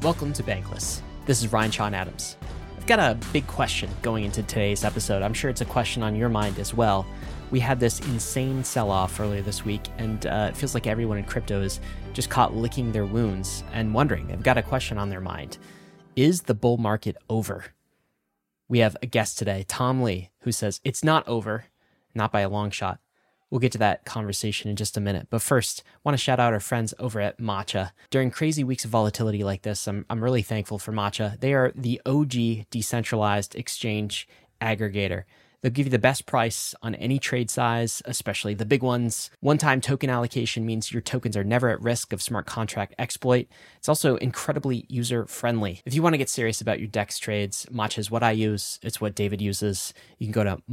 Welcome to Bankless. This is Ryan Sean Adams. I've got a big question going into today's episode. I'm sure it's a question on your mind as well. We had this insane sell-off earlier this week, and it feels like everyone in crypto is just caught licking their wounds and wondering. They've got a question on their mind. Is the bull market over? We have a guest today, Tom Lee, who says it's not over, not by a long shot. We'll get to that conversation in just a minute. But first, I want to shout out our friends over at Matcha. During crazy weeks of volatility like this, I'm really thankful for Matcha. They are the OG decentralized exchange aggregator. They'll give you the best price on any trade size, especially the big ones. One-time token allocation means your tokens are never at risk of smart contract exploit. It's also incredibly user-friendly. If you want to get serious about your DEX trades, Matcha is what I use. It's what David uses. You can go to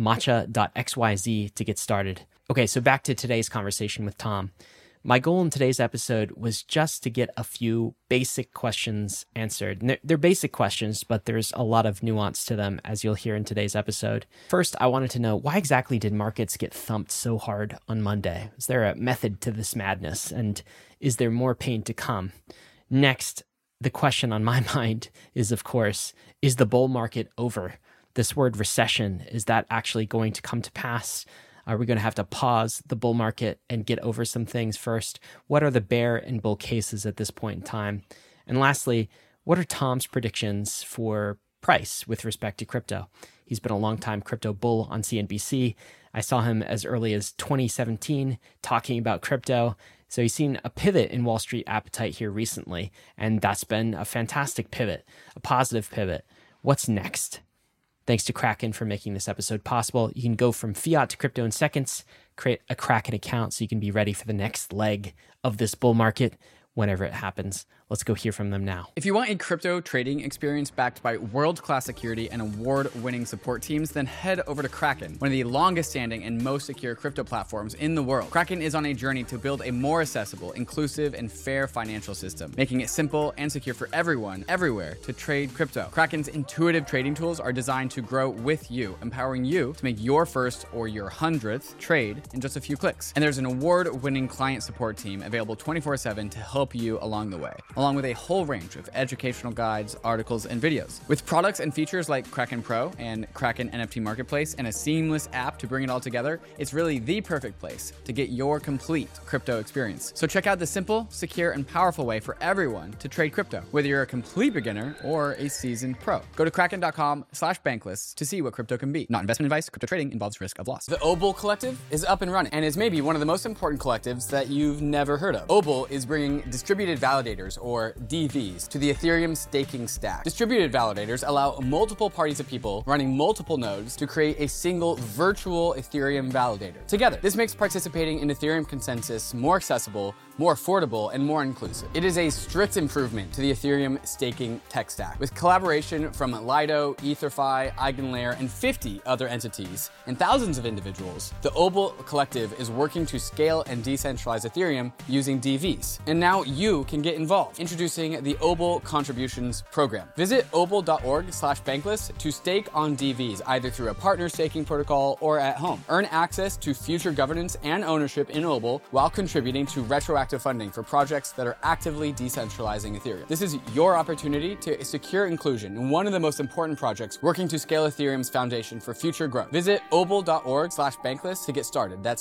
matcha.xyz to get started. Okay, so back to today's conversation with Tom. My goal in today's episode was just to get a few basic questions answered. And they're basic questions, but there's a lot of nuance to them, as you'll hear in today's episode. First, I wanted to know, why exactly did markets get thumped so hard on Monday? Is there a method to this madness? And is there more pain to come? Next, the question on my mind is, of course, is the bull market over? This word recession, is that actually going to come to pass? Are we going to have to pause the bull market and get over some things first? What are the bear and bull cases at this point in time? And lastly, what are Tom's predictions for price with respect to crypto? He's been a longtime crypto bull on CNBC. I saw him as early as 2017 talking about crypto. So he's seen a pivot in Wall Street appetite here recently, and that's been a fantastic pivot, a positive pivot. What's next? Thanks to Kraken for making this episode possible. You can go from fiat to crypto in seconds, create a Kraken account so you can be ready for the next leg of this bull market whenever it happens. Let's go hear from them now. If you want a crypto trading experience backed by world-class security and award-winning support teams, then head over to Kraken, one of the longest-standing and most secure crypto platforms in the world. Kraken is on a journey to build a more accessible, inclusive, and fair financial system, making it simple and secure for everyone, everywhere, to trade crypto. Kraken's intuitive trading tools are designed to grow with you, empowering you to make your first or your 100th trade in just a few clicks. And there's an award-winning client support team available 24/7 to help you along the way, along with a whole range of educational guides, articles, and videos. With products and features like Kraken Pro and Kraken NFT Marketplace and a seamless app to bring it all together, it's really the perfect place to get your complete crypto experience. So check out the simple, secure, and powerful way for everyone to trade crypto, whether you're a complete beginner or a seasoned pro. Go to kraken.com/bankless to see what crypto can be. Not investment advice. Crypto trading involves risk of loss. The Obol Collective is up and running and is maybe one of the most important collectives that you've never heard of. Obol is bringing distributed validators, or DVs, to the Ethereum staking stack. Distributed validators allow multiple parties of people running multiple nodes to create a single virtual Ethereum validator together. This makes participating in Ethereum consensus more accessible, more affordable, and more inclusive. It is a strict improvement to the Ethereum staking tech stack. With collaboration from Lido, EtherFi, EigenLayer, and 50 other entities, and thousands of individuals, the Obol Collective is working to scale and decentralize Ethereum using DVs. And now you can get involved. Introducing the Obol Contributions Program. Visit obol.org/bankless to stake on DVs, either through a partner staking protocol or at home. Earn access to future governance and ownership in Obol while contributing to retroactive funding for projects that are actively decentralizing Ethereum. This is your opportunity to secure inclusion in one of the most important projects working to scale Ethereum's foundation for future growth. Visit obol.org/bankless to get started. That's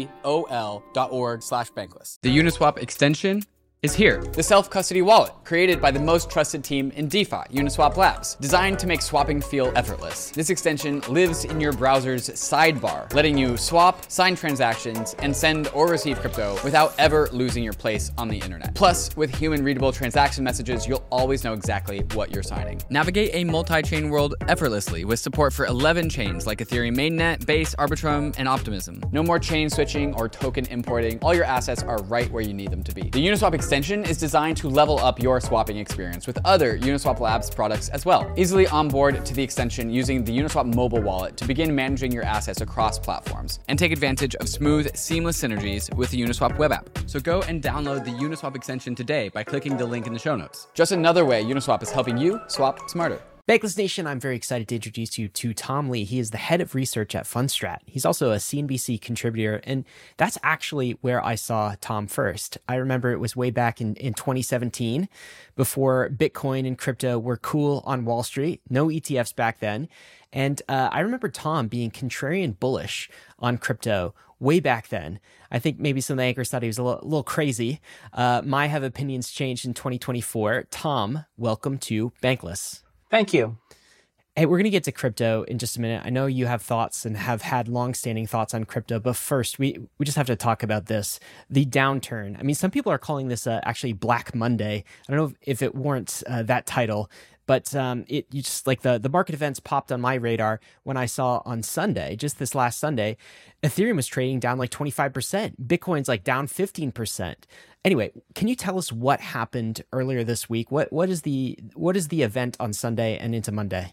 obol.org/bankless. The Uniswap extension is here. The self-custody wallet, created by the most trusted team in DeFi, Uniswap Labs, designed to make swapping feel effortless. This extension lives in your browser's sidebar, letting you swap, sign transactions, and send or receive crypto without ever losing your place on the internet. Plus, with human-readable transaction messages, you'll always know exactly what you're signing. Navigate a multi-chain world effortlessly with support for 11 chains like Ethereum Mainnet, Base, Arbitrum, and Optimism. No more chain switching or token importing. All your assets are right where you need them to be. The Uniswap extension is designed to level up your swapping experience with other Uniswap Labs products as well. Easily onboard to the extension using the Uniswap mobile wallet to begin managing your assets across platforms and take advantage of smooth, seamless synergies with the Uniswap web app. So go and download the Uniswap extension today by clicking the link in the show notes. Just another way Uniswap is helping you swap smarter. Bankless Nation, I'm very excited to introduce you to Tom Lee. He is the head of research at Fundstrat. He's also a CNBC contributor, and that's actually where I saw Tom first. I remember it was way back in 2017, before Bitcoin and crypto were cool on Wall Street, no ETFs back then. And I remember Tom being contrarian bullish on crypto way back then. I think maybe some of the anchors thought he was a little crazy. My have opinions changed in 2024. Tom, welcome to Bankless. Thank you. Hey, we're going to get to crypto in just a minute. I know you have thoughts and have had long-standing thoughts on crypto, but first, we just have to talk about this, the downturn. I mean, some people are calling this actually Black Monday. I don't know if it warrants that title, but you just like the market events popped on my radar when I saw on Sunday, just this last Sunday, Ethereum was trading down like 25%. Bitcoin's like down 15%. Anyway, can you tell us what happened earlier this week? What is the event on Sunday and into Monday?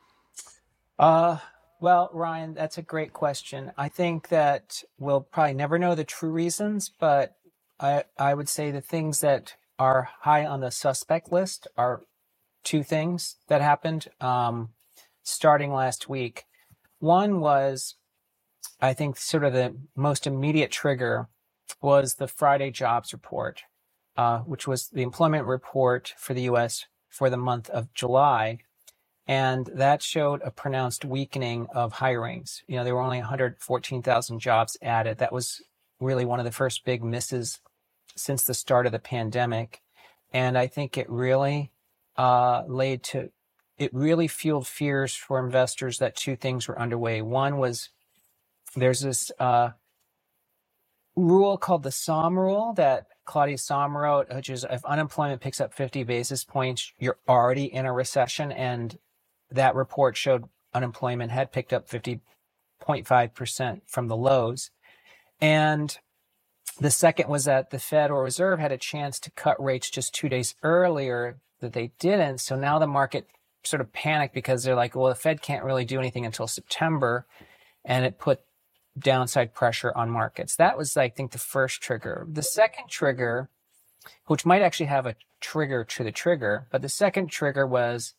Well, Ryan, that's a great question. I think that we'll probably never know the true reasons, but I would say the things that are high on the suspect list are two things that happened starting last week. One was, I think, sort of the most immediate trigger was the Friday jobs report, which was the employment report for the U.S. for the month of July. And that showed a pronounced weakening of hirings. You know, there were only 114,000 jobs added. That was really one of the first big misses since the start of the pandemic. And I think it really it really fueled fears for investors that two things were underway. One was there's this rule called the Somm rule that Claudius Somm wrote, which is if unemployment picks up 50 basis points, you're already in a recession. And that report showed unemployment had picked up 50.5% from the lows. And the second was that the Federal Reserve had a chance to cut rates just 2 days earlier that they didn't. So now the market sort of panicked because they're like, well, the Fed can't really do anything until September. And it put downside pressure on markets. That was, I think, the first trigger. The second trigger, which might actually have a trigger to the trigger, but the second trigger was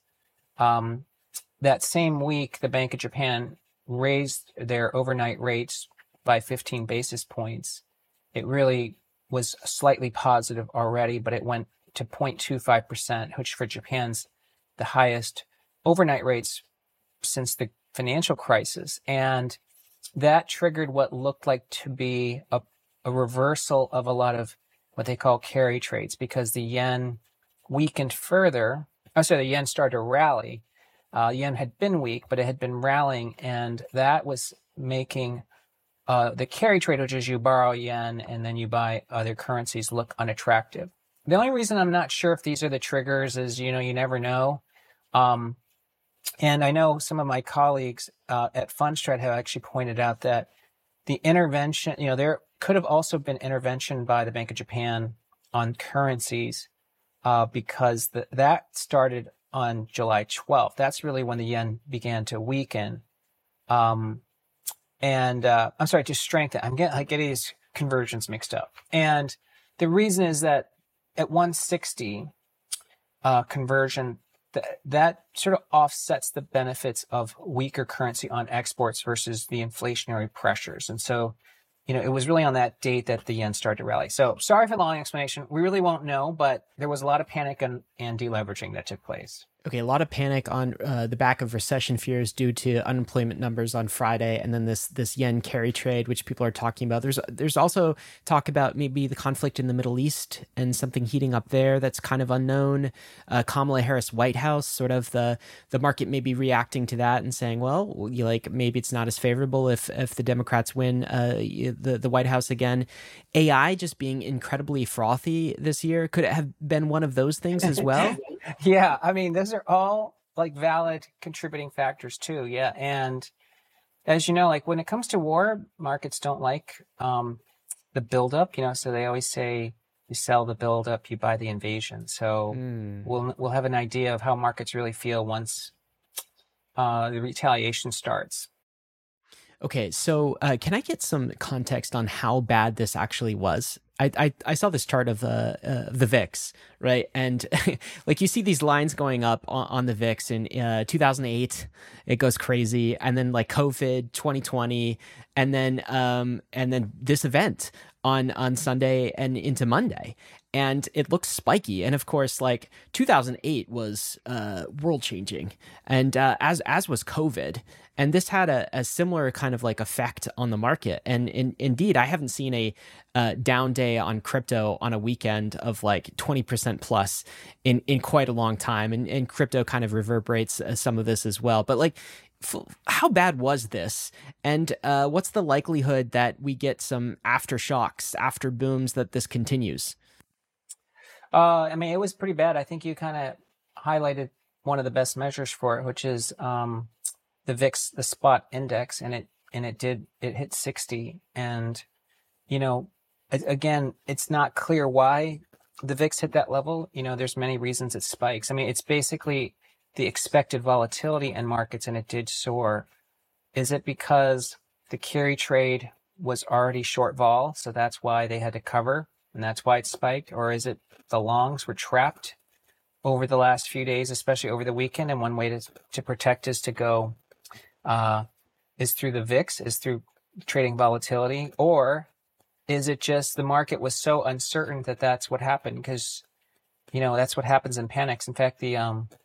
that same week, the Bank of Japan raised their overnight rates by 15 basis points. It really was slightly positive already, but it went to 0.25%, which for Japan's the highest overnight rates since the financial crisis. And that triggered what looked like to be a reversal of a lot of what they call carry trades, because the yen weakened further. The yen started to rally. Yen had been weak, but it had been rallying, and that was making the carry trade, which is you borrow yen and then you buy other currencies, look unattractive. The only reason I'm not sure if these are the triggers is, you never know. And I know some of my colleagues at Fundstrat have actually pointed out that the intervention, there could have also been intervention by the Bank of Japan on currencies because that started on July 12th. That's really when the yen began to weaken. To strengthen. I'm getting these conversions mixed up. And the reason is that at 160 conversion, that sort of offsets the benefits of weaker currency on exports versus the inflationary pressures. And so, it was really on that date that the yen started to rally. So sorry for the long explanation. We really won't know, but there was a lot of panic and deleveraging that took place. Okay, a lot of panic on the back of recession fears due to unemployment numbers on Friday, and then this yen carry trade, which people are talking about. There's also talk about maybe the conflict in the Middle East and something heating up there that's kind of unknown. Kamala Harris White House, sort of the market may be reacting to that and saying, well, maybe it's not as favorable if the Democrats win the White House again. AI just being incredibly frothy this year, could it have been one of those things as well? Yeah, I mean, those are all like valid contributing factors too. Yeah. And as you know, like when it comes to war, markets don't like the buildup, so they always say you sell the buildup, you buy the invasion. So we'll have an idea of how markets really feel once the retaliation starts. Okay, so can I get some context on how bad this actually was? I saw this chart of the VIX, right? And like you see these lines going up on the VIX in 2008, it goes crazy, and then like COVID 2020, and then this event on Sunday and into Monday, and it looks spiky. And of course, like 2008 was world changing, and as was COVID. And this had a similar kind of like effect on the market. And indeed, I haven't seen a down day on crypto on a weekend of like 20% plus in quite a long time. And crypto kind of reverberates some of this as well. But like, how bad was this? And what's the likelihood that we get some aftershocks, after booms, that this continues? I mean, it was pretty bad. I think you kind of highlighted one of the best measures for it, which is the VIX, the spot index, and it hit 60. And, you know, again, it's not clear why the VIX hit that level. You know, there's many reasons it spikes. I mean, it's basically the expected volatility in markets, and it did soar. Is it because the carry trade was already short vol, so that's why they had to cover, and that's why it spiked? Or is it the longs were trapped over the last few days, especially over the weekend, and one way to protect is to go is through the VIX, is through trading volatility? Or is it just the market was so uncertain that that's what happened? Because, you know, that's what happens in panics. In fact, the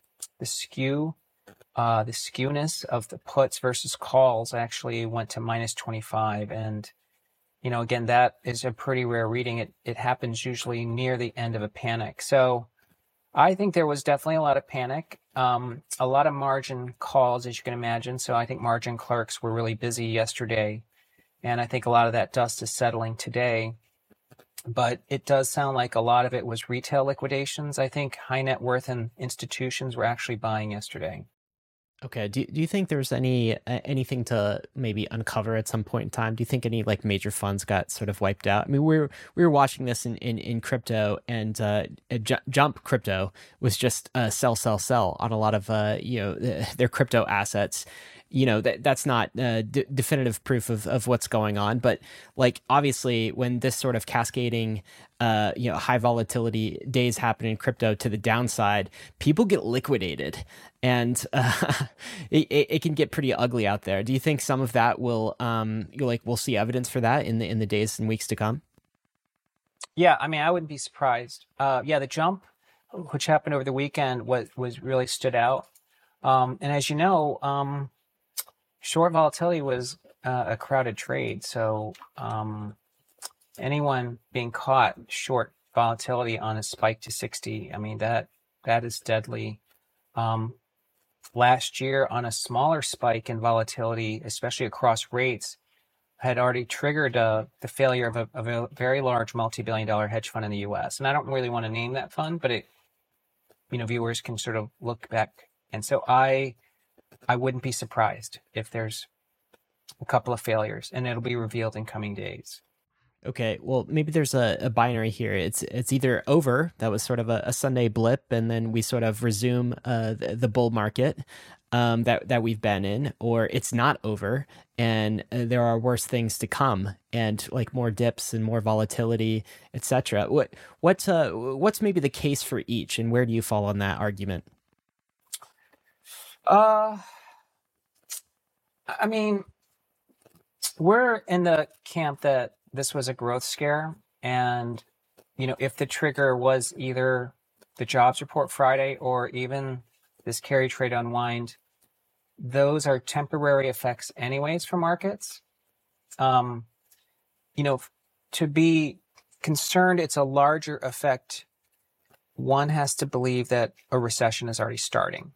skewness of the puts versus calls actually went to minus 25. And, you know, again, that is a pretty rare reading. It happens usually near the end of a panic. So I think there was definitely a lot of panic, a lot of margin calls, as you can imagine. So I think margin clerks were really busy yesterday. And I think a lot of that dust is settling today. But it does sound like a lot of it was retail liquidations. I think high net worth and institutions were actually buying yesterday. Okay. Do you think there's anything to maybe uncover at some point in time? Do you think any like major funds got sort of wiped out? I mean, we were watching this in crypto, and Jump Crypto was just sell on a lot of their crypto assets. You know, that's not definitive proof of what's going on, but like obviously when this sort of cascading high volatility days happen in crypto to the downside, people get liquidated, and it can get pretty ugly out there. Do you think some of that will we'll see evidence for that in the days and weeks to come? Yeah, I mean, I wouldn't be surprised. The jump, which happened over the weekend, was really stood out. And as you know, short volatility was a crowded trade. So anyone being caught short volatility on a spike to 60, I mean, that is deadly. Last year, on a smaller spike in volatility, especially across rates, had already triggered the failure of a very large multi-billion-dollar hedge fund in the U.S. And I don't really want to name that fund, but viewers can sort of look back. And so I wouldn't be surprised if there's a couple of failures, and it'll be revealed in coming days. Okay, well, maybe there's a binary here. It's either over, that was sort of a Sunday blip, and then we sort of resume the bull market that we've been in, or it's not over, and there are worse things to come, and like more dips and more volatility, etc. What's maybe the case for each, and where do you fall on that argument? I mean, we're in the camp that this was a growth scare. And, if the trigger was either the jobs report Friday or even this carry trade unwind, those are temporary effects anyways for markets. To be concerned, it's a larger effect. One has to believe that a recession is already starting.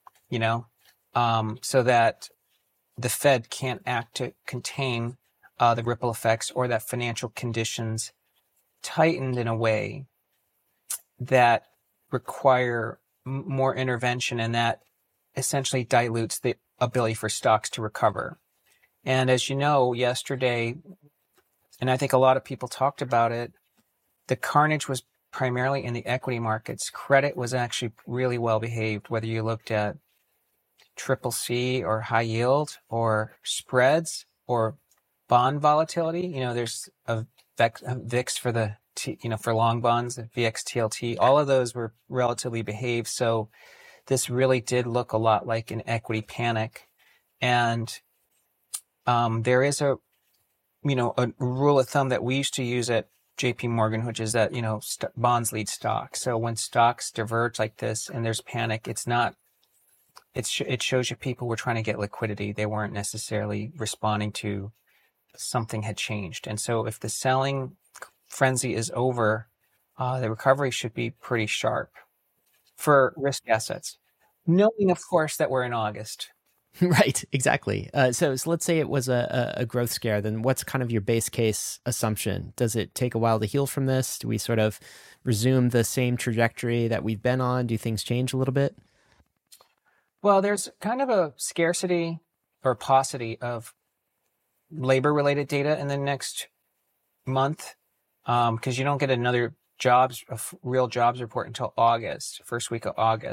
So that the Fed can't act to contain the ripple effects, or that financial conditions tightened in a way that require more intervention, and that essentially dilutes the ability for stocks to recover. And as you know, yesterday, and I think a lot of people talked about it, the carnage was primarily in the equity markets. Credit was actually really well behaved, whether you looked at CCC or high yield or spreads or bond volatility. There's a VIX for the for long bonds, VXTLT, all of those were relatively behaved. So this really did look a lot like an equity panic. And there is a rule of thumb that we used to use at JP Morgan, which is that, bonds lead stocks. So when stocks diverge like this and there's panic, it shows you people were trying to get liquidity. They weren't necessarily responding to something had changed. And so if the selling frenzy is over, the recovery should be pretty sharp for risk assets, knowing, of course, that we're in August. Right, exactly. So let's say it was a growth scare. Then what's kind of your base case assumption? Does it take a while to heal from this? Do we sort of resume the same trajectory that we've been on? Do things change a little bit? Well, there's kind of a scarcity or paucity of labor-related data in the next month because you don't get another real jobs report until first week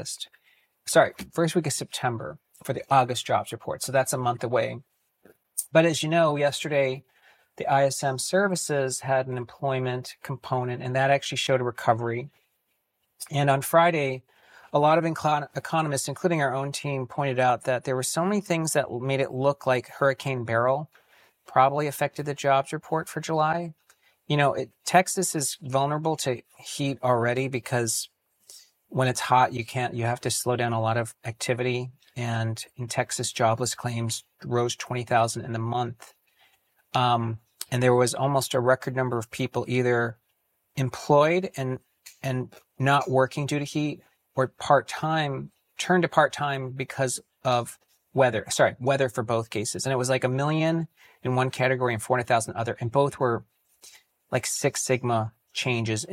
of September for the August jobs report. So that's a month away. But as you know, yesterday, the ISM services had an employment component, and that actually showed a recovery. And on Friday, a lot of economists, including our own team, pointed out that there were so many things that made it look like Hurricane Beryl probably affected the jobs report for July. Texas is vulnerable to heat already because when it's hot, you have to slow down a lot of activity. And in Texas, jobless claims rose 20,000 in the month. And there was almost a record number of people either employed and not working due to heat, or turned to part-time because of weather for both cases. And it was like 1 million in one category and 400,000 other, and both were like 6 sigma changes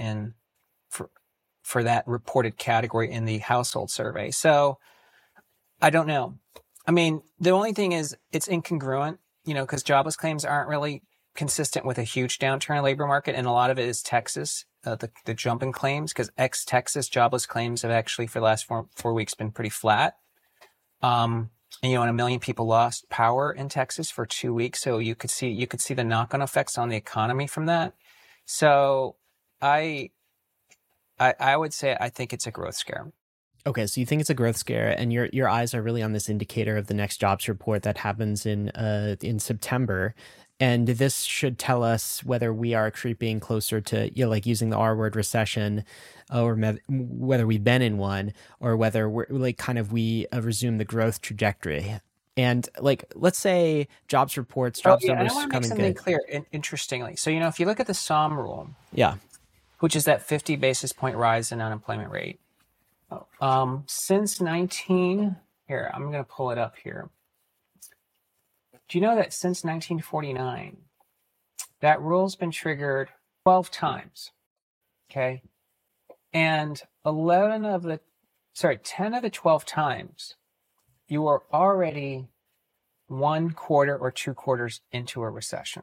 for that reported category in the household survey. So I don't know. I mean, the only thing is it's incongruent, because jobless claims aren't really consistent with a huge downturn in the labor market. And a lot of it is Texas, the jump in claims, because ex-Texas jobless claims have actually for the last 4 weeks been pretty flat. And 1 million people lost power in Texas for 2 weeks. So you could see the knock-on effects on the economy from that. So I would say I think it's a growth scare. Okay, so you think it's a growth scare, and your eyes are really on this indicator of the next jobs report that happens in September, and this should tell us whether we are creeping closer to, like using the R word, recession, or whether we've been in one, or whether we're we resume the growth trajectory. And let's say jobs numbers I want come to make in something good. clear. Interestingly, so if you look at the SOM rule, Yeah, which is that 50 basis point rise in unemployment rate. Since I'm going to pull it up here. Do you know that since 1949, that rule's been triggered 12 times? Okay. And 10 of the 12 times, you are already 1 quarter or 2 quarters into a recession.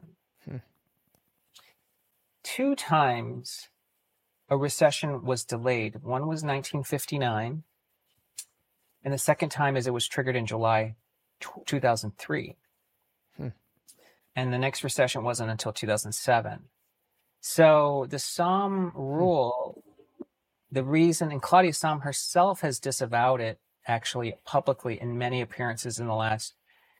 2 times, a recession was delayed. One was 1959, and the second time is it was triggered in July 2003. And the next recession wasn't until 2007. So the SOM rule, the reason, and Claudia Sahm herself has disavowed it actually publicly in many appearances in the last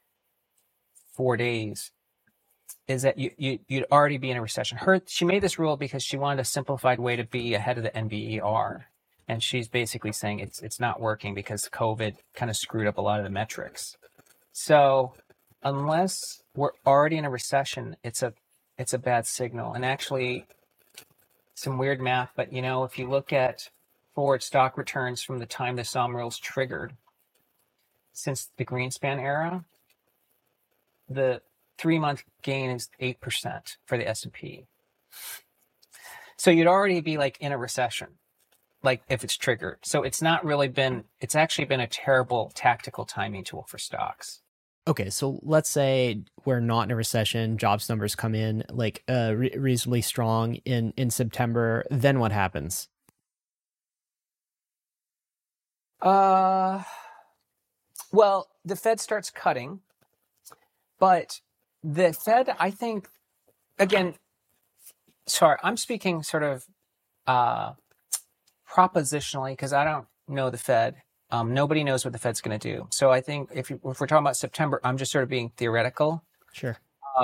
4 days, is that you'd already be in a recession. She made this rule because she wanted a simplified way to be ahead of the NBER. And she's basically saying it's not working because COVID kind of screwed up a lot of the metrics. So unless we're already in a recession, it's a bad signal. And actually, some weird math, but if you look at forward stock returns from the time the SOM rules triggered, since the Greenspan era, the 3-month gain is 8% for the S&P. So you'd already be in a recession, if it's triggered. So it's actually been a terrible tactical timing tool for stocks. Okay, so let's say we're not in a recession, jobs numbers come in reasonably strong in September, then what happens? Well, the Fed starts cutting, but the Fed, I think, again, sorry, I'm speaking sort of propositionally because I don't know the Fed. Nobody knows what the Fed's going to do. So I think if we're talking about September, I'm just sort of being theoretical. Sure.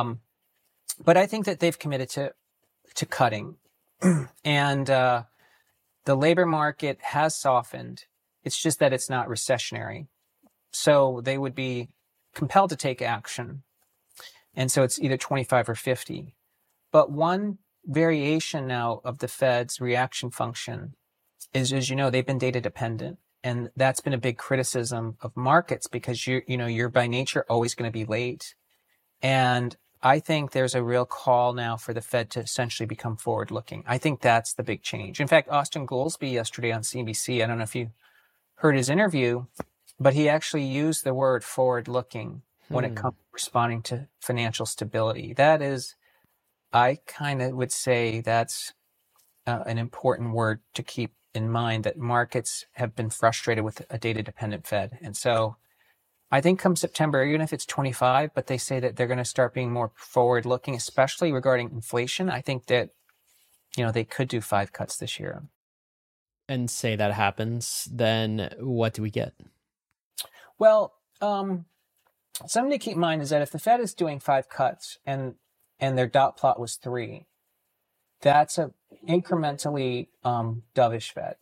But I think that they've committed to cutting, and the labor market has softened. It's just that it's not recessionary. So they would be compelled to take action. And so it's either 25 or 50. But one variation now of the Fed's reaction function is, as you know, they've been data dependent. And that's been a big criticism of markets because you're by nature always going to be late. And I think there's a real call now for the Fed to essentially become forward looking. I think that's the big change. In fact, Austin Goolsbee yesterday on CNBC, I don't know if you heard his interview, but he actually used the word forward looking when it comes to responding to financial stability. That is, I kind of would say that's an important word to keep in mind, that markets have been frustrated with a data-dependent Fed. And so I think come September, even if it's 25, but they say that they're going to start being more forward-looking, especially regarding inflation. I think that, they could do 5 cuts this year. And say that happens, then what do we get? Well, something to keep in mind is that if the Fed is doing 5 cuts and their dot plot was 3, that's a incrementally dovish Fed.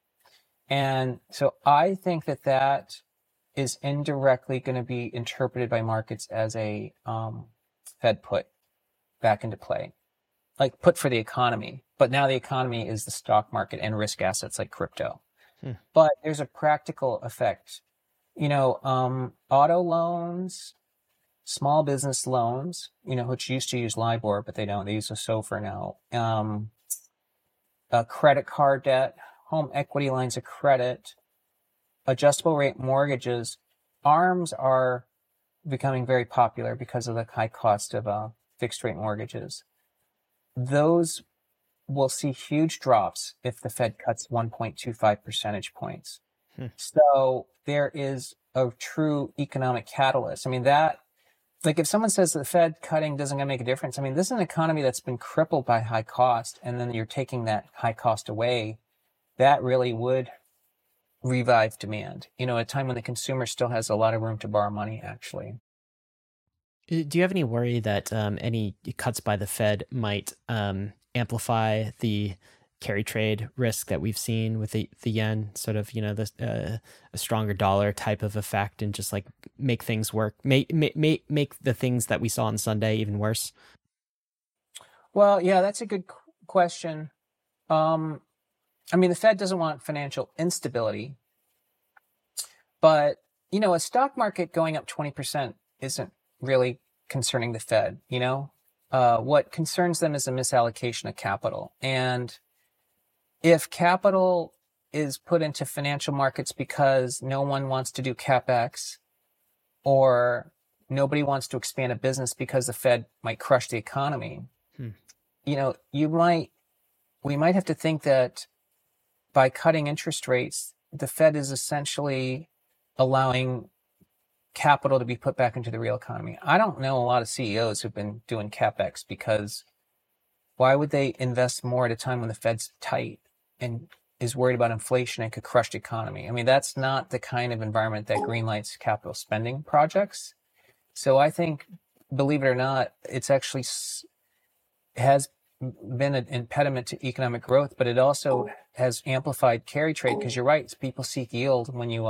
And so I think that is indirectly going to be interpreted by markets as a Fed put back into play, like put for the economy. But now the economy is the stock market and risk assets like crypto. But there's a practical effect. Auto loans, small business loans, which used to use LIBOR, but they don't. They use a SOFR now. Credit card debt, home equity lines of credit, adjustable rate mortgages. ARMs are becoming very popular because of the high cost of fixed rate mortgages. Those will see huge drops if the Fed cuts 1.25 percentage points. So there is a true economic catalyst. I mean, if someone says the Fed cutting doesn't going to make a difference, I mean, this is an economy that's been crippled by high cost, and then you're taking that high cost away. That really would revive demand, at a time when the consumer still has a lot of room to borrow money, actually. Do you have any worry that any cuts by the Fed might amplify the carry trade risk that we've seen with the yen, sort of, a stronger dollar type of effect, and just like make things work, make the things that we saw on Sunday even worse? Well, yeah, that's a good question. The Fed doesn't want financial instability, but, a stock market going up 20% isn't really concerning the Fed. What concerns them is a misallocation of capital. And if capital is put into financial markets because no one wants to do CapEx, or nobody wants to expand a business because the Fed might crush the economy, we might have to think that by cutting interest rates, the Fed is essentially allowing capital to be put back into the real economy. I don't know a lot of CEOs who've been doing CapEx, because why would they invest more at a time when the Fed's tight and is worried about inflation and could crush the economy? I mean, that's not the kind of environment that greenlights capital spending projects. So I think, believe it or not, it's actually has been an impediment to economic growth, but it also has amplified carry trade, because you're right, people seek yield when you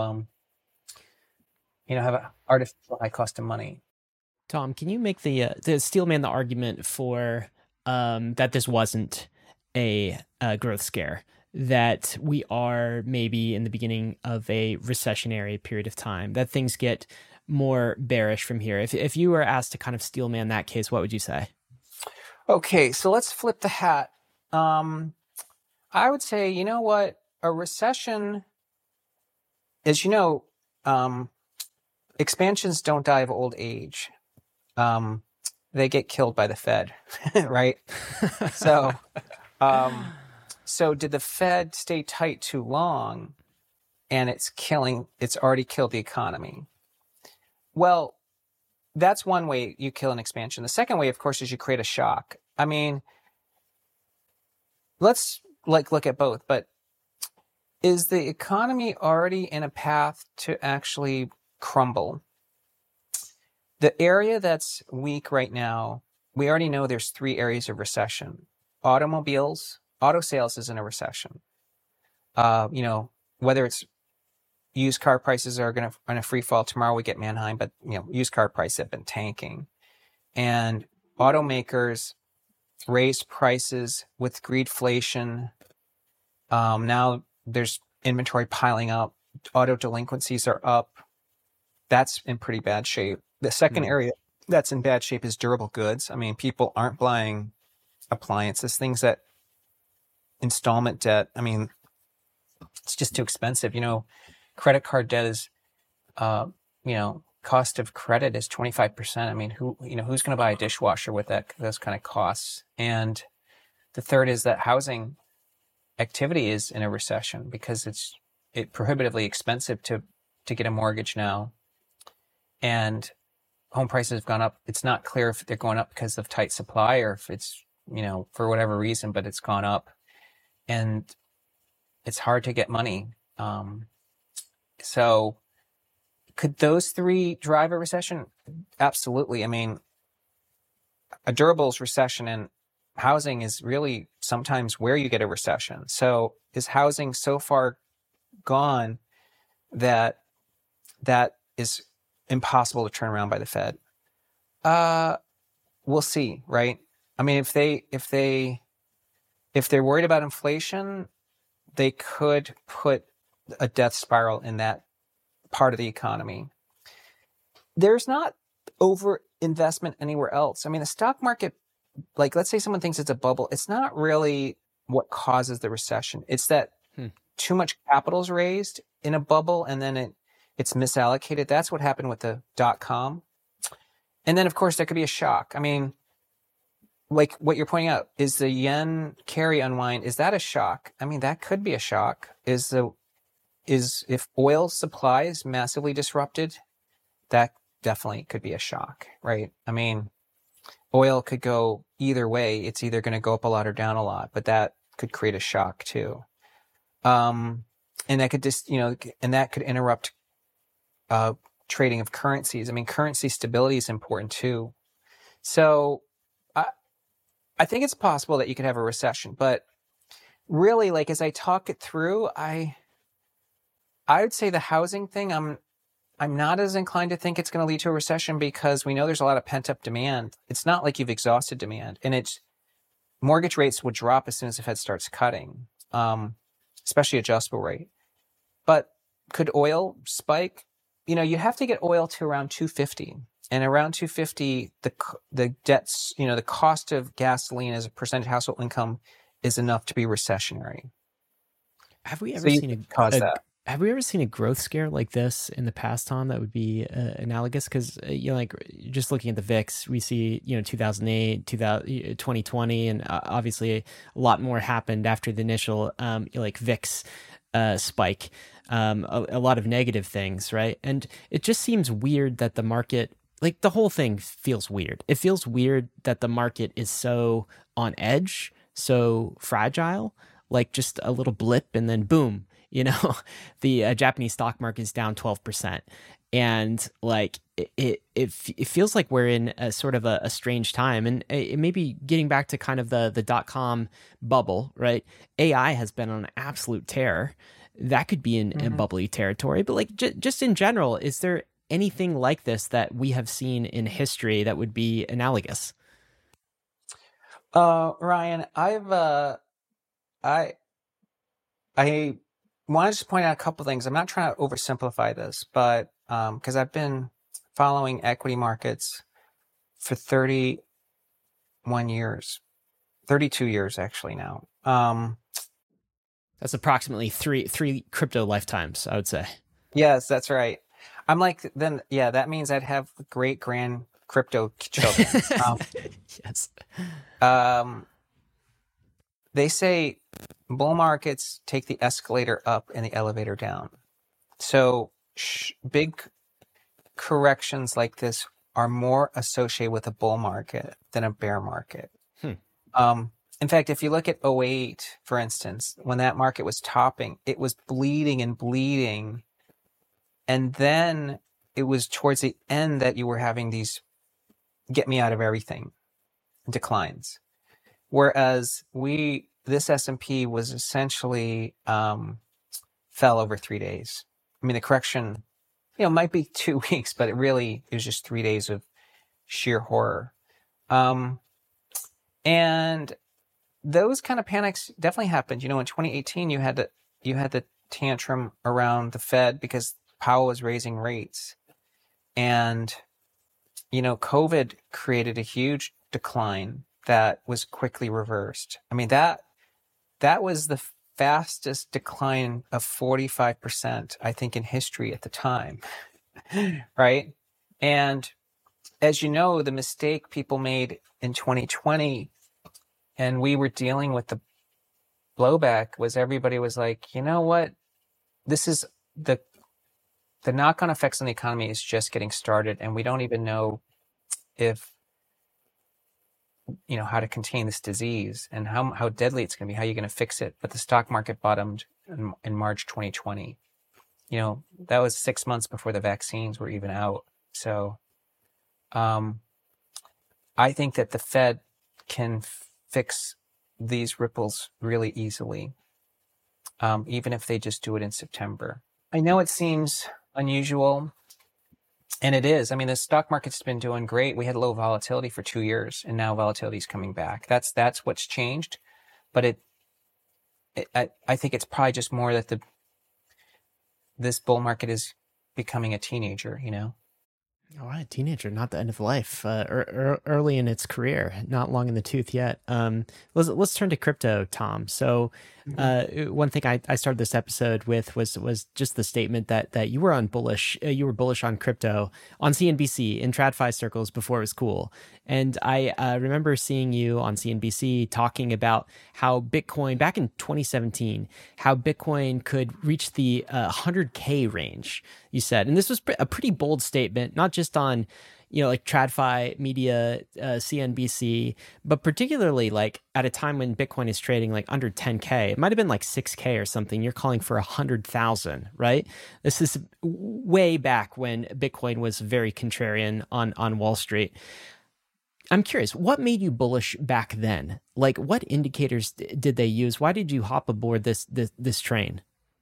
have an artificial high cost of money. Tom, can you make the Steelman the argument for that this wasn't a growth scare, that we are maybe in the beginning of a recessionary period of time, that things get more bearish from here? If you were asked to kind of Steelman that case, what would you say? Okay, so let's flip the hat. I would say, a recession is, expansions don't die of old age. They get killed by the Fed, right? So did the Fed stay tight too long, and it's already killed the economy? Well, that's one way you kill an expansion. The second way, of course, is you create a shock. I mean, let's look at both, but is the economy already in a path to actually crumble? The area that's weak right now, we already know there's 3 areas of recession. Automobiles, auto sales is in a recession. Whether it's used car prices are going to on a free fall tomorrow, we get Manheim, but used car prices have been tanking, and automakers raised prices with greedflation. Now there's inventory piling up. Auto delinquencies are up. That's in pretty bad shape. The second area that's in bad shape is durable goods. I mean, people aren't buying appliances, things that installment debt. I mean, it's just too expensive. Credit card debt is, cost of credit is 25%. I mean, who's going to buy a dishwasher with those kind of costs? And the third is that housing activity is in a recession because it's prohibitively expensive to get a mortgage now. And home prices have gone up. It's not clear if they're going up because of tight supply or if it's, for whatever reason, but it's gone up. And it's hard to get money. So could those 3 drive a recession? Absolutely. I mean, a durables recession and housing is really sometimes where you get a recession. So is housing so far gone that is impossible to turn around by the Fed? We'll see, right? I mean, if they're worried about inflation, they could put a death spiral in that part of the economy. There's not over investment anywhere else. I mean, the stock market, let's say someone thinks it's a bubble. It's not really what causes the recession. It's that too much capital is raised in a bubble and then it's misallocated. That's what happened with the .com. And then, of course, there could be a shock. I mean, like what you're pointing out, is the yen carry unwind, is that a shock? I mean, that could be a shock. If oil supply is massively disrupted, that definitely could be a shock, right? I mean, oil could go either way. It's either going to go up a lot or down a lot, but that could create a shock too. And that could and that could interrupt trading of currencies. I mean, currency stability is important too. So I think it's possible that you could have a recession, but really, as I talk it through, I would say the housing thing, I'm not as inclined to think it's going to lead to a recession because we know there's a lot of pent up demand. It's not like you've exhausted demand, and mortgage rates would drop as soon as the Fed starts cutting, especially adjustable rate. But could oil spike? You have to get oil to around 250. And around 250, the debts, the cost of gasoline as a percentage of household income is enough to be recessionary. Have we ever Have we ever seen a growth scare like this in the past, Tom, that would be analogous? Because, just looking at the VIX, we see, 2008, 2020, and obviously a lot more happened after the initial, VIX spike, a lot of negative things, right? And it just seems weird that the market, the whole thing feels weird. It feels weird that the market is so on edge, so fragile, just a little blip and then boom. The Japanese stock market is down 12%. And it feels like we're in a sort of a strange time. And it may be getting back to kind of the .com bubble, right? AI has been on an absolute tear. That could be in bubbly territory. But just in general, is there anything like this that we have seen in history that would be analogous? Ryan, I want to just point out a couple of things. I'm not trying to oversimplify this, but because I've been following equity markets for 31 years, 32 years actually now. That's approximately three crypto lifetimes, I would say. Yes, that's right. I'm that means I'd have great grand crypto children. Yes. They say bull markets take the escalator up and the elevator down. So big corrections like this are more associated with a bull market than a bear market. In fact, if you look at '08, for instance, when that market was topping, it was bleeding and bleeding. And then it was towards the end that you were having these get me out of everything declines. Whereas this S&P was essentially fell over 3 days. I mean, the correction, might be 2 weeks, but it was just 3 days of sheer horror. And those kind of panics definitely happened. In 2018, you had the tantrum around the Fed because Powell was raising rates. And, COVID created a huge decline that was quickly reversed. I mean, that was the fastest decline of 45%, I think, in history at the time, right? And as you know, the mistake people made in 2020, and we were dealing with the blowback, was everybody was like, you know what? This is the knock-on effects on the economy is just getting started, and we don't even know if how to contain this disease and how deadly it's going to be, how you're going to fix it. But the stock market bottomed in March 2020. That was 6 months before the vaccines were even out. So I think that the Fed can fix these ripples really easily, even if they just do it in September. I know it seems unusual, and it is. I mean, the stock market's been doing great. We had low volatility for 2 years, and now volatility is coming back. That's what's changed. But I think it's probably just more that this bull market is becoming a teenager. All right, teenager, not the end of life. Early in its career, not long in the tooth yet. Let's turn to crypto, Tom. So, one thing I started this episode with was just the statement that you were bullish. You were bullish on crypto on CNBC in TradFi circles before it was cool. And I remember seeing you on CNBC talking about how Bitcoin back in 2017, how Bitcoin could reach the 100K range. You said, and this was a pretty bold statement, not just on like TradFi media, CNBC, but particularly like at a time when Bitcoin is trading like under 10K. It might have been like 6K or something. You're calling for 100,000, right? This is way back when Bitcoin was very contrarian on Wall Street. I'm curious, what made you bullish back then? Like, what indicators did they use? Why did you hop aboard this train?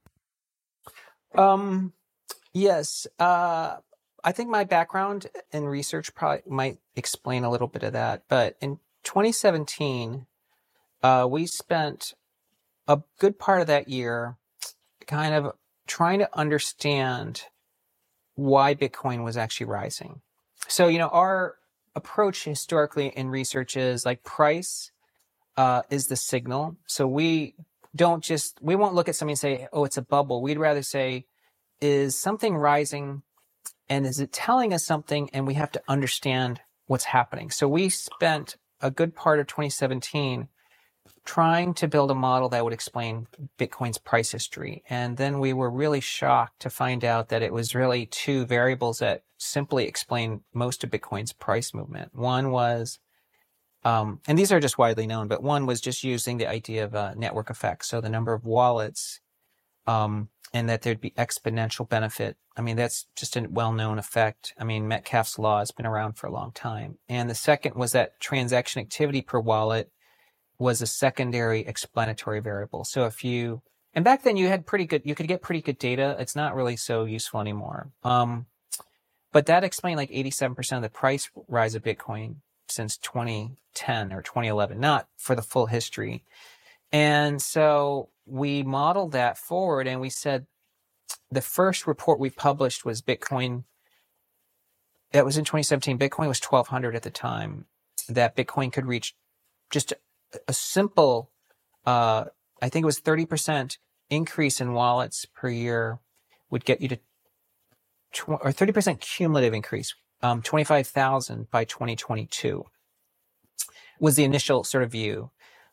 Yes. I think my background in research probably might explain a little bit of that. But in 2017, we spent a good part of that year kind of trying to understand why Bitcoin was actually rising. So, our approach historically in research is like price is the signal. So we won't look at something and say, oh, it's a bubble. We'd rather say, is something rising? And is it telling us something? And we have to understand what's happening. So we spent a good part of 2017 trying to build a model that would explain Bitcoin's price history. And then we were really shocked to find out that it was really two variables that simply explain most of Bitcoin's price movement. One was, and these are just widely known, but one was just using the idea of network effects. So the number of wallets, and that there'd be exponential benefit. I mean, that's just a well-known effect. I mean, Metcalfe's law has been around for a long time. And the second was that transaction activity per wallet was a secondary explanatory variable. So and back then you could get pretty good data. It's not really so useful anymore. But that explained like 87% of the price rise of Bitcoin since 2010 or 2011, not for the full history. And so we modeled that forward, and we said the first report we published was Bitcoin. That was in 2017. Bitcoin was 1,200 at the time. That Bitcoin could reach just a simple, I think it was 30% increase in wallets per year would get you to, or 30% cumulative increase, 25,000 by 2022 was the initial sort of view.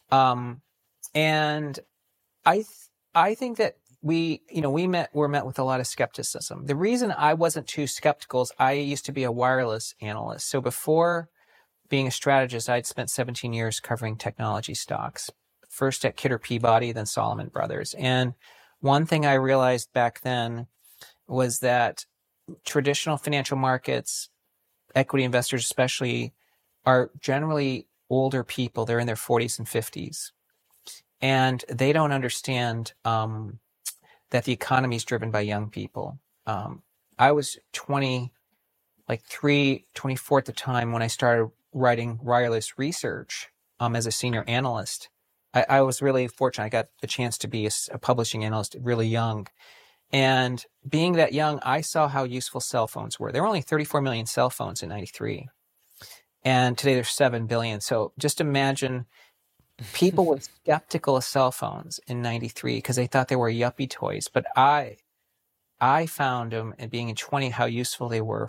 And I think that were met with a lot of skepticism. The reason I wasn't too skeptical is I used to be a wireless analyst. So before being a strategist, I'd spent 17 years covering technology stocks, first at Kidder Peabody, then Solomon Brothers. And one thing I realized back then was that traditional financial markets, equity investors especially, are generally older people. They're in their 40s and 50s. And they don't understand that the economy is driven by young people. I was 24 at the time when I started writing wireless research as a senior analyst. I was really fortunate. I got the chance to be a publishing analyst really young. And being that young, I saw how useful cell phones were. There were only 34 million cell phones in 93. And today there's 7 billion. So just imagine people were skeptical of cell phones in 93 because they thought they were yuppie toys. But I found them, and being in 20, how useful they were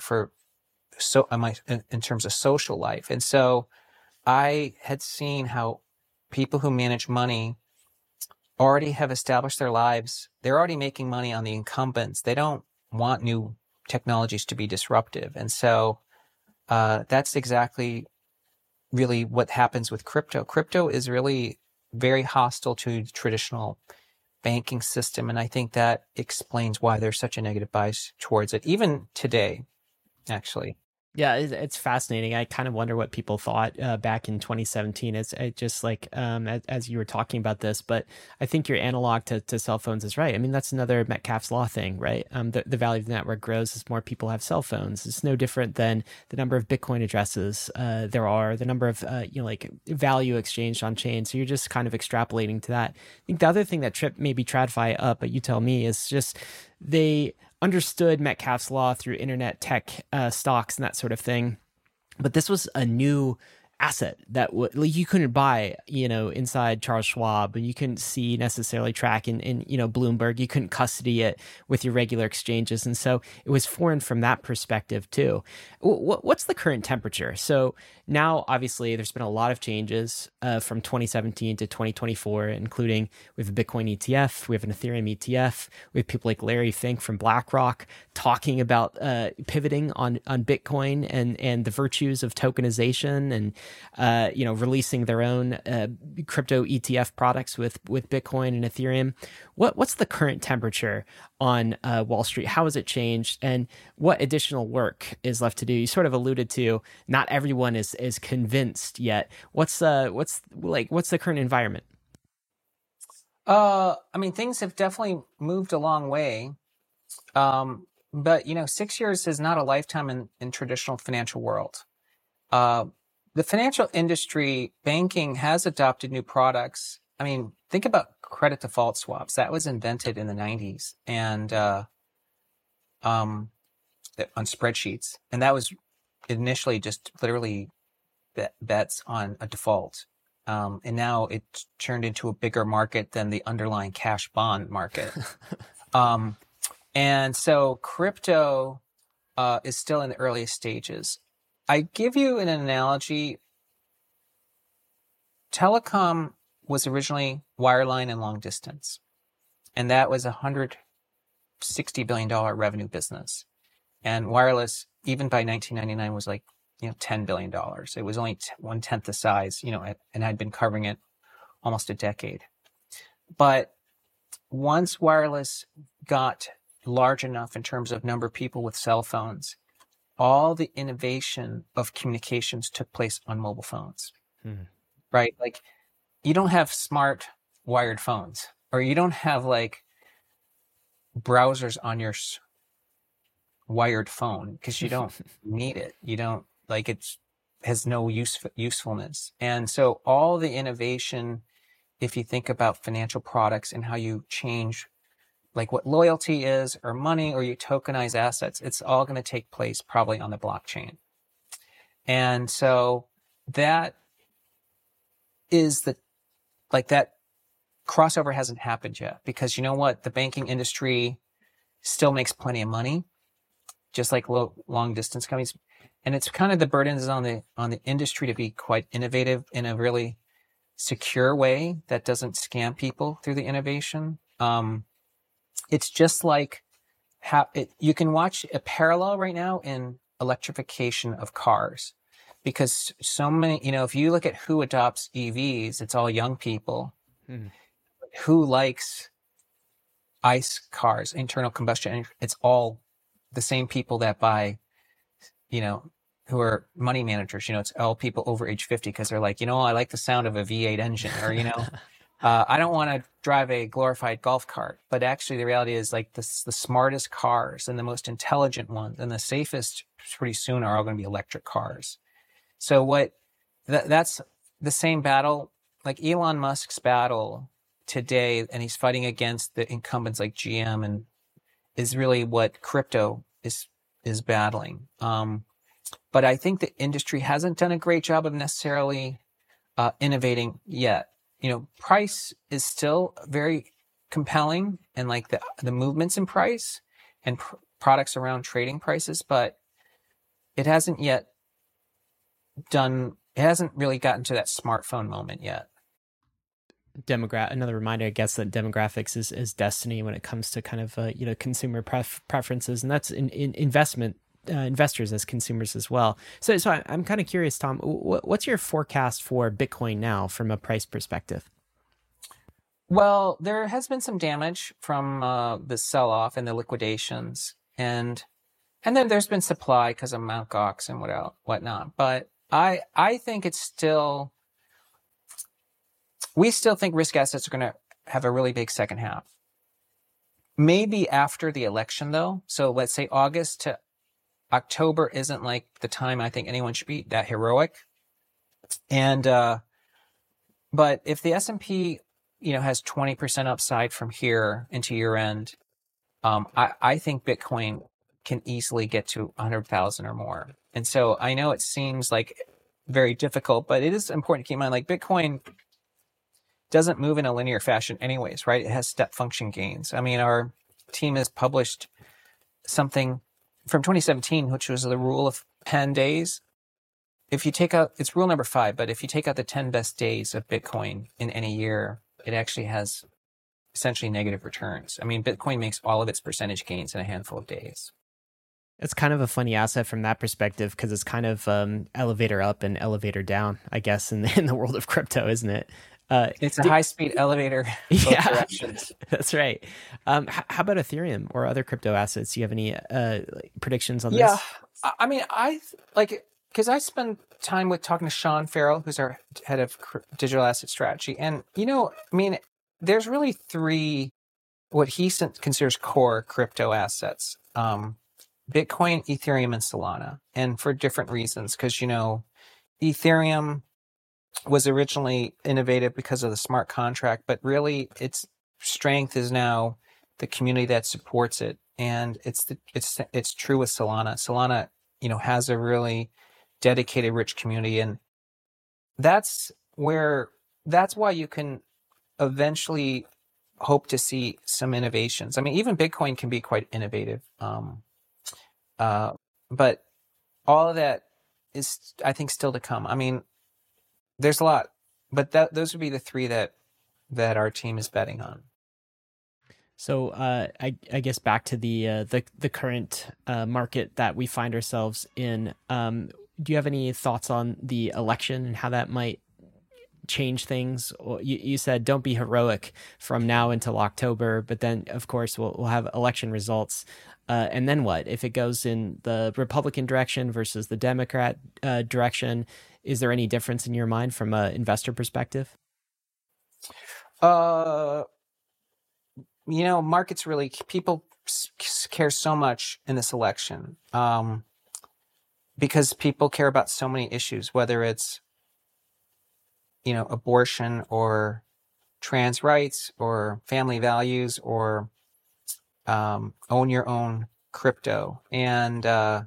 in terms of social life. And so I had seen how people who manage money already have established their lives. They're already making money on the incumbents. They don't want new technologies to be disruptive. And so that's exactly really what happens with crypto. Crypto is really very hostile to the traditional banking system. And I think that explains why there's such a negative bias towards it, even today, actually. Yeah, it's fascinating. I kind of wonder what people thought back in 2017. It's just like as you were talking about this, but I think your analog to cell phones is right. I mean, that's another Metcalfe's law thing, right? The value of the network grows as more people have cell phones. It's no different than the number of Bitcoin addresses there are, the number of like value exchanged on chain. So you're just kind of extrapolating to that. I think the other thing that tripped maybe TradFi up, but you tell me, is just they understood Metcalfe's law through internet tech stocks and that sort of thing. But this was a new asset that you couldn't buy, inside Charles Schwab, and you couldn't see necessarily track in Bloomberg. You couldn't custody it with your regular exchanges. And so it was foreign from that perspective too. What's the current temperature? So now, obviously, there's been a lot of changes from 2017 to 2024, including we have a Bitcoin ETF, we have an Ethereum ETF, we have people like Larry Fink from BlackRock talking about pivoting on Bitcoin and the virtues of tokenization and releasing their own crypto ETF products with Bitcoin and Ethereum. What's the current temperature on Wall Street? How has it changed, and what additional work is left to do? You sort of alluded to not everyone is convinced yet. What's the current environment? I mean, things have definitely moved a long way. But 6 years is not a lifetime in traditional financial world. The financial industry, banking, has adopted new products. I mean, think about credit default swaps. That was invented in the 90s and on spreadsheets. And that was initially just literally bets on a default. And now it's turned into a bigger market than the underlying cash bond market. And so crypto is still in the earliest stages. I give you an analogy. Telecom was originally wireline and long distance, and that was $160 billion revenue business. And wireless, even by 1999, was like $10 billion. It was only 1/10 the size, and I'd been covering it almost a decade. But once wireless got large enough in terms of number of people with cell phones, all the innovation of communications took place on mobile phones, right? Like, you don't have smart wired phones, or you don't have like browsers on your wired phone because you don't need it. You don't it has no usefulness. And so all the innovation, if you think about financial products and how you change like what loyalty is or money, or you tokenize assets, it's all going to take place probably on the blockchain. And so that is that crossover hasn't happened yet, because you know what? The banking industry still makes plenty of money, just like long distance companies. And it's kind of the burden is on the industry to be quite innovative in a really secure way that doesn't scam people through the innovation. It's just like you can watch a parallel right now in electrification of cars. because so many, if you look at who adopts EVs, it's all young people. Who likes ICE cars, internal combustion? It's all the same people that buy, who are money managers. It's all people over age 50 because they're like, I like the sound of a V8 engine, or, I don't want to drive a glorified golf cart. But actually, the reality is like the smartest cars and the most intelligent ones and the safest pretty soon are all going to be electric cars. So that's the same battle, like Elon Musk's battle today, and he's fighting against the incumbents like GM, and is really what crypto is battling. But I think the industry hasn't done a great job of necessarily innovating yet. Price is still very compelling, and like the movements in price and products around trading prices, but it hasn't really gotten to that smartphone moment yet. Another reminder, I guess, that demographics is destiny when it comes to kind of consumer preferences, and that's in investors as consumers as well. So I'm kind of curious, Tom, what's your forecast for Bitcoin now from a price perspective? Well, there has been some damage from the sell-off and the liquidations, and then there's been supply because of Mt. Gox and whatnot. But I think it's still. We still think risk assets are going to have a really big second half. Maybe after the election, though. So let's say August to October isn't like the time I think anyone should be that heroic. And but if the S&P, has 20% upside from here into year end, I think Bitcoin can easily get to 100,000 or more. And so I know it seems like very difficult, but it is important to keep in mind, like Bitcoin doesn't move in a linear fashion anyways, right? It has step function gains. I mean, our team has published something from 2017, which was the rule of 10 days. If you take out, it's rule number 5, but if you take out the 10 best days of Bitcoin in any year, it actually has essentially negative returns. I mean, Bitcoin makes all of its percentage gains in a handful of days. It's kind of a funny asset from that perspective because it's kind of elevator up and elevator down, I guess, in the world of crypto, isn't it? It's a high-speed elevator. Both directions. That's right. How about Ethereum or other crypto assets? Do you have any predictions on this? Yeah, I mean, because I spend time with talking to Sean Farrell, who's our head of digital asset strategy, and there's really 3 what he considers core crypto assets: Bitcoin, Ethereum, and Solana, and for different reasons. Because Ethereum was originally innovative because of the smart contract, but really its strength is now the community that supports it, and it's true with Solana. Solana, has a really dedicated, rich community, and that's why you can eventually hope to see some innovations. I mean, even Bitcoin can be quite innovative, but all of that is, I think, still to come. I mean, there's a lot, but those would be the 3 that our team is betting on. So I guess back to the current market that we find ourselves in. Do you have any thoughts on the election and how that might change things? You said don't be heroic from now until October, but then of course we'll have election results. And then what? If it goes in the Republican direction versus the Democrat direction, is there any difference in your mind from an investor perspective? Markets really, people care so much in this election because people care about so many issues, whether it's, abortion or trans rights or family values or own your own crypto. And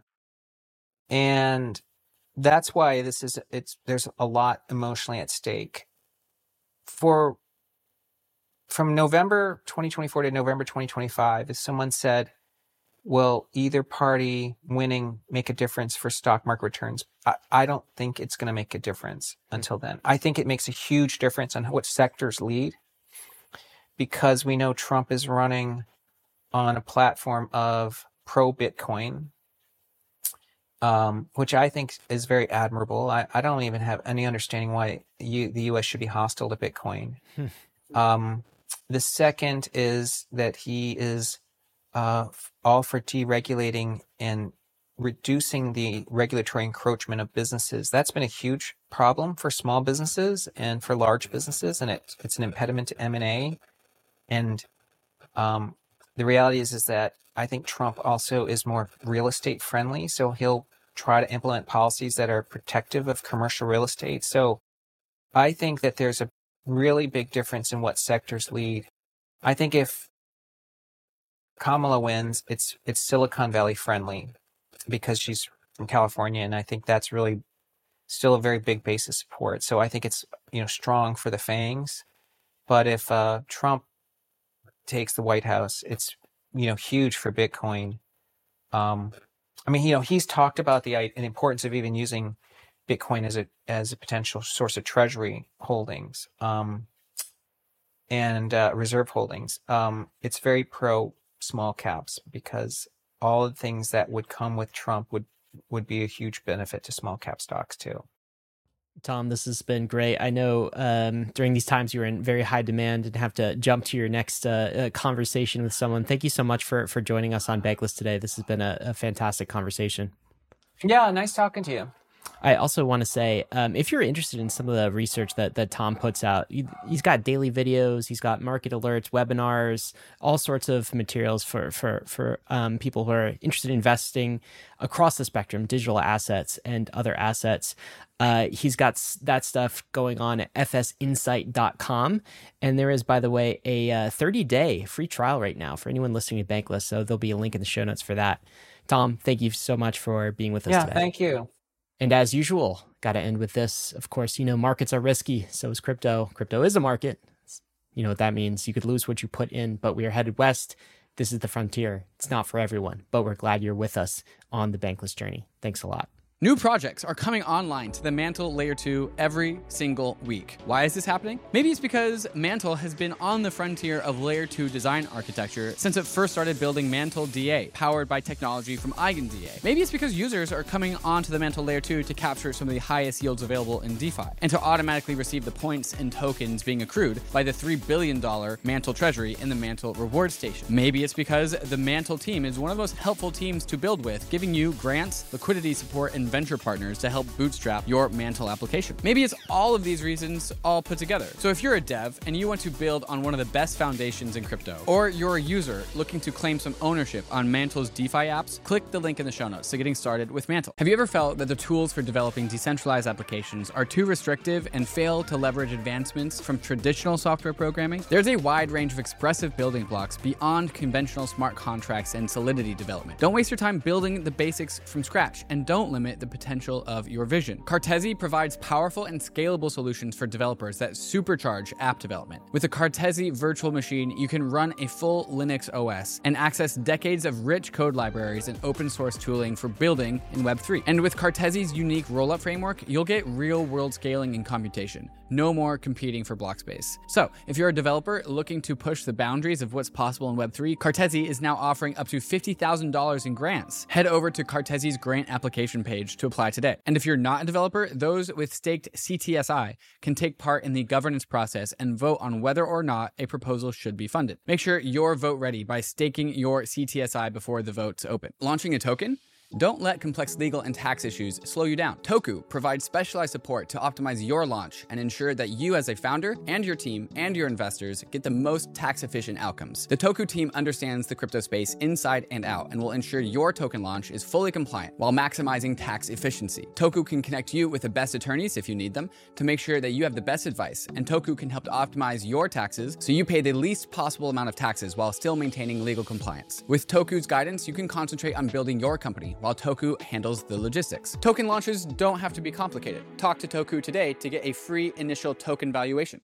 that's why there's a lot emotionally at stake. From November 2024 to November 2025, as someone said, will either party winning make a difference for stock market returns? I don't think it's going to make a difference until then. I think it makes a huge difference on what sectors lead, because we know Trump is running on a platform of pro-Bitcoin, which I think is very admirable. I don't even have any understanding why the U.S. should be hostile to Bitcoin. The second is that he is all for deregulating and reducing the regulatory encroachment of businesses. That's been a huge problem for small businesses and for large businesses, and it's an impediment to M&A. And the reality is that I think Trump also is more real estate friendly, so he'll try to implement policies that are protective of commercial real estate. So I think that there's a really big difference in what sectors lead. I think if Kamala wins, it's Silicon Valley friendly because she's from California, and I think that's really still a very big base of support. So I think it's strong for the FANGs. But if Trump takes the White House, it's huge for Bitcoin. He's talked about the importance of even using Bitcoin as a potential source of treasury holdings and reserve holdings. It's very pro small caps because all the things that would come with Trump would be a huge benefit to small cap stocks too. Tom, this has been great. I know during these times you were in very high demand and have to jump to your next conversation with someone. Thank you so much for joining us on Bankless today. This has been a fantastic conversation. Yeah, nice talking to you. I also want to say, if you're interested in some of the research that Tom puts out, he's got daily videos, he's got market alerts, webinars, all sorts of materials for people who are interested in investing across the spectrum, digital assets and other assets. He's got that stuff going on at fsinsight.com. And there is, by the way, a 30-day free trial right now for anyone listening to Bankless. So there'll be a link in the show notes for that. Tom, thank you so much for being with us today. Yeah, thank you. And as usual, got to end with this. Of course, markets are risky. So is crypto. Crypto is a market. You know what that means. You could lose what you put in, but we are headed west. This is the frontier. It's not for everyone, but we're glad you're with us on the Bankless journey. Thanks a lot. New projects are coming online to the Mantle Layer 2 every single week. Why is this happening? Maybe it's because Mantle has been on the frontier of Layer 2 design architecture since it first started building Mantle DA, powered by technology from EigenDA. Maybe it's because users are coming onto the Mantle Layer 2 to capture some of the highest yields available in DeFi, and to automatically receive the points and tokens being accrued by the $3 billion Mantle treasury in the Mantle reward station. Maybe it's because the Mantle team is one of the most helpful teams to build with, giving you grants, liquidity support, and venture partners to help bootstrap your Mantle application. Maybe it's all of these reasons all put together. So if you're a dev and you want to build on one of the best foundations in crypto, or you're a user looking to claim some ownership on Mantle's DeFi apps, click the link in the show notes to getting started with Mantle. Have you ever felt that the tools for developing decentralized applications are too restrictive and fail to leverage advancements from traditional software programming? There's a wide range of expressive building blocks beyond conventional smart contracts and Solidity development. Don't waste your time building the basics from scratch, and don't limit the potential of your vision. Cartesi provides powerful and scalable solutions for developers that supercharge app development. With the Cartesi virtual machine, you can run a full Linux OS and access decades of rich code libraries and open source tooling for building in Web3. And with Cartesi's unique rollup framework, you'll get real-world scaling and computation. No more competing for block space. So, if you're a developer looking to push the boundaries of what's possible in Web3, Cartesi is now offering up to $50,000 in grants. Head over to Cartesi's grant application page to apply today. And if you're not a developer, those with staked CTSI can take part in the governance process and vote on whether or not a proposal should be funded. Make sure you're vote ready by staking your CTSI before the votes open. Launching a token? Don't let complex legal and tax issues slow you down. Toku provides specialized support to optimize your launch and ensure that you as a founder and your team and your investors get the most tax-efficient outcomes. The Toku team understands the crypto space inside and out and will ensure your token launch is fully compliant while maximizing tax efficiency. Toku can connect you with the best attorneys if you need them to make sure that you have the best advice, and Toku can help to optimize your taxes so you pay the least possible amount of taxes while still maintaining legal compliance. With Toku's guidance, you can concentrate on building your company while Toku handles the logistics. Token launches don't have to be complicated. Talk to Toku today to get a free initial token valuation.